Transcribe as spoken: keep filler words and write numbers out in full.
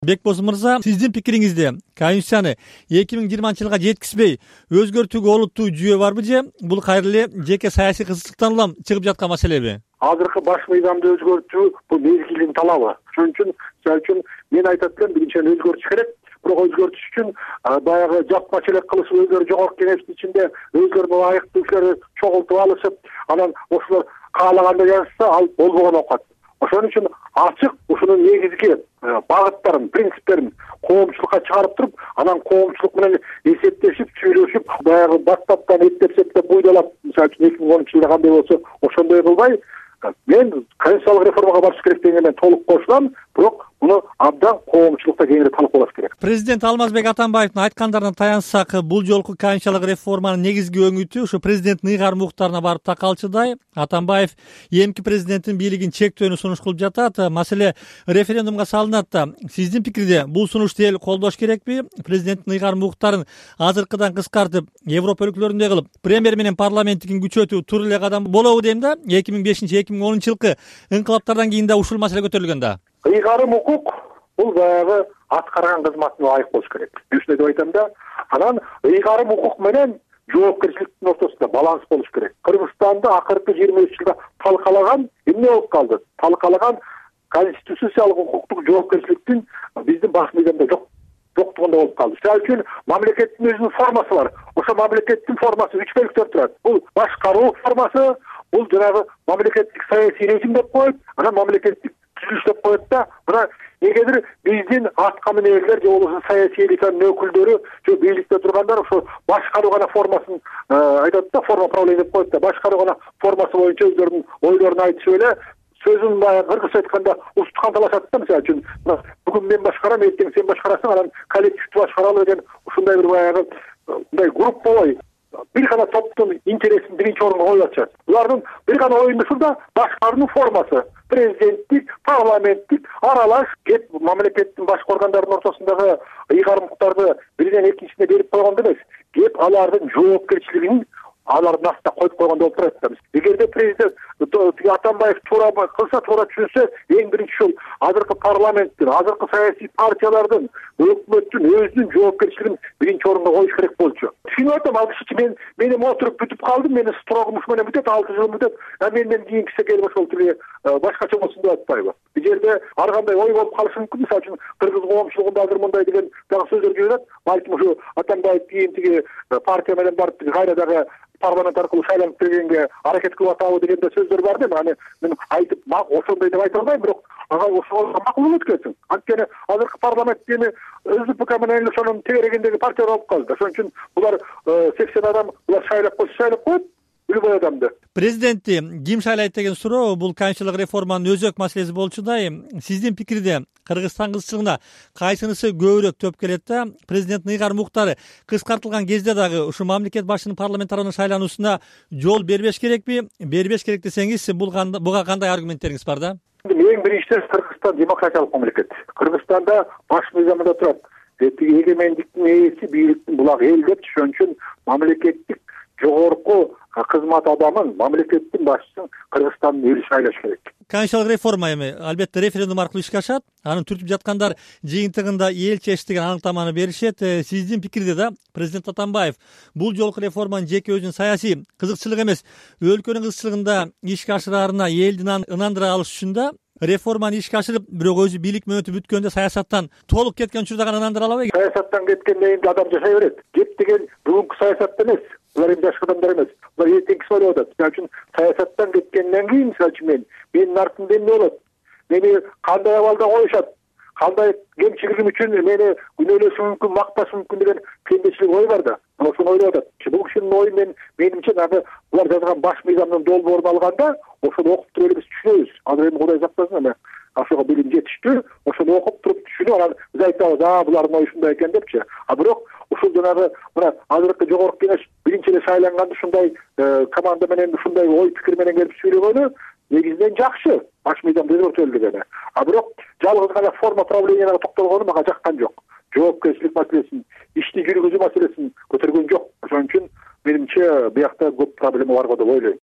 Бекбосун мырза, сиздин пикириңизде Конституцияны эки миң жыйырманчы жылга жеткизбей өзгөртүүгө олуттуу жүйө барбы же бул кайра эле жеке саясий кызыкчылыктан улам чыгып жаткан маселеби? Азыркы баш мыйзамды өзгөртүү бул мезгилдин талабы. Ошон үчүн, мисалы үчүн мен айтат элем, биринчиден өзгөртүш керек. Бирок өзгөртүш үчүн баягы жапма челек кылышып, өздөрү жогорку кеңештин ичинде өздөрүнө ылайыктуу кишилерди чогултуп алышып, анан ошолор каалагандай жазышса, ал болбогон окат. Ошон үчүн ачык ушунун негизги багыттарын, принциптерин коомчулукка чыгарып туруп, анан коомчулук менен эсептешип, сүйлөшүп, баягы баттаптан эптеп-септеп буйдалап, мисалы үчүн эки миң онунчу жылда кандай болсо, ошондой кылбай, мен конституциялык реформага барыш керек дегенге мен толук кошулам, бирок муну абдан коомчулукта кеңири талкуулаш керек. Президент Алмазбек Атамбаевдин айткандарына таянсак, бул жолку конституциялык реформанын негизги өңүтү ушу президенттин ыйгарым укуктарына барып такалчыдай. Атамбаев эмки президенттин бийлигин чектөөнү сунуш кылып жатат. Маселе референдумга салынат да. Сиздин пикирде бул сунушту эл колдош керекпи? Президенттин ыйгарым укуктарын азыркыдан кыскартып, Европа өлкөлөрүндөй кылып, премьер менен парламенттикин күчөтүү тур эле кадам болобу дейм да. эки миң бешинчи эки миң онунчу жылкы инкылаптардан кийин да ушул маселе көтөрүлгөн да. Ыйгарым укук бул баягы аткарган кызматына ылайык болуш керек. Үчүнчү деп айтам да, анан ыйгарым укук менен жоопкерчиликтин ортосунда баланс болуш керек. Кыргызстанда акыркы жыйырма үч жылда талкалаган эмне болуп калды? Талкалаган конституциялык укуктук жоопкерчиликтин биздин баш мыйзамда жок жоктугунда болуп калды. Мисалы үчүн мамлекеттин өзүнүн формасы бар. Ошо мамлекеттин формасы үч бөлүктөн турат. Бул башкаруу формасы, бул жанагы мамлекеттик саясий режим деп коет, анан мамлекеттик түзүлүш деп коет да. Мына эгерdir биздин атка минерлер же болбосо саясий элитанын өкүлдөрү же бийликте тургандар ошо башкаруу гана формасын айтат да, форма управления деп коет да, башкаруу гана формасы боюнча өздөрүнүн ойлорун айтышып эле сөзүн баягы кыргызча айтканда устукан талашат да. Мисалы үчүн бүгүн мен башкарам, эртең сен башкарасың, анан коллективди башкаралы деген ушундай бир баягы мындай групповой бир гана топтун интересин биринчи орунга коюп атышат. Булардын бир гана оюнду ушунда башкаруунун формасы, президенттик, парламенттик аралаш кеп мамлекеттин башкы органдарынын ортосундагы ыйгарым укуктарды биринен экинчисине берип койгондо эмес, кеп алардын жоопкерчилигин алардын астына коюп койгондо болуп турат да. Эгерде президент Атамбаев туура кылса, туура түшүнсө, эң биринчи ушул азыркы парламенттин, азыркы саясий партиялардын, өкмөттүн өзүнүн жоопкерчилигин биринчи орунга коюш керек болчу. Түшүнүп атам, ал киши мен менин отуруп бүтүп калдым, мени строгмуш менен бүтөт, алты жыл бүтөт, а мен мен кийинкисе келип ошол тиги башкача болсун деп атпайбы? Бул жерде ар кандай ой болуп калышы мүмкүн. Мисалы үчүн кыргыз коомчулугунда азыр мындай деген дагы сөздөр жүрүп атат. Балким ушу Атамбаев кийин тиги партия менен барып кайра дагы парламент аркылуу шайланып келгенге аракет кылып атабы деген да сөздөр бар да. Аны мен айтып ошондой деп айта албайм, бирок ага ошого макул болот экенсиң. Анткени азыркы парламент эми СДПК менен ошонун тегерегиндеги партия болуп калды. Ошон үчүн булар сексен адам булар шайлап койсо шайлап коет, любой адамды. Президентти ким шайлайт деген суроо бул конституциялык реформанын өзөк маселеси болчудай. Сиздин пикирде Кыргызстан кызчылыгына кайсынысы көбүрөөк төп келет да? Президенттин ыйгарым укуктары кыскартылган кезде дагы ушу мамлекет башчынын парламент тарабынан шайлануусуна жол бербеш керекпи? Бербеш керек десеңиз, буга кандай аргументтериңиз бар да? Эң биринчиден Кыргызстан демократиялык мамлекет. Кыргызстанда баш мыйзамында турат. Эгемендиктин ээси бийликтин булагы эл деп, ошон үчүн мамлекеттик жогорку кызмат адамын, мамлекеттин башчысын Кыргызстандын эли шайлаш керек. Конституциялык реформа эми албетте референдум аркылуу ишке ашат. Анын түртүп жаткандар жыйынтыгында эл чечти деген аныктаманы беришет. Сиздин пикирде да президент Атамбаев бул жолку реформанын жеке өзүнүн саясий кызыкчылыгы эмес, өлкөнүн кызыкчылыгында ишке ашыраарына элдин ынандыра алыш үчүн да реформаны ишке ашырып, бирок өзү бийлик мөөнөтү бүткөндө саясаттан толук кеткен учурда гана ынандыра алабы? Саясаттан кеткенде эми адам жашай берет. Кеп деген бүгүнкү саясатта эмес. Булар эми жашкы адамдар эмес. Булар эртеңкиси ойлоп атат. Мисалы үчүн саясаттан кеткенден кийин, мисалы үчүн мен, менин артымда эмне болот? Мени кандай абалда коюшат? Кандай кемчилигим үчүн мени күнөөлөшү мүмкүн, макташы мүмкүн деген пендечилик ой бар да. Ошону ойлоп атат. Бул кишинин ою мен менимче дагы булар жазган баш мыйзамдын долбоорун алганда ошону окуп туруп эле биз түшүнөбүз. Азыр эми Кудай сактасын, эми ошого билим жетиштүү, ошону окуп туруп түшүнүп, анан биз айтабыз, а булардын ою ушундай экен депчи. А бирок ушул жанагы мына азыркы жогорку кеңеш биринчи эле шайланганда ушундай команда менен ушундай ой пикир менен келип сүйлөгөнү негизинен жакшы, баш мыйзамды өзгөртөлү дегени. А бирок жалгыз гана форма правленияга токтолгону мага жаккан жок. Жоопкерчилик маселесин, ишти жүргүзүү маселесин көтөргөн жок. Ошон үчүн менимче биякта көп проблема бар го деп ойлойм.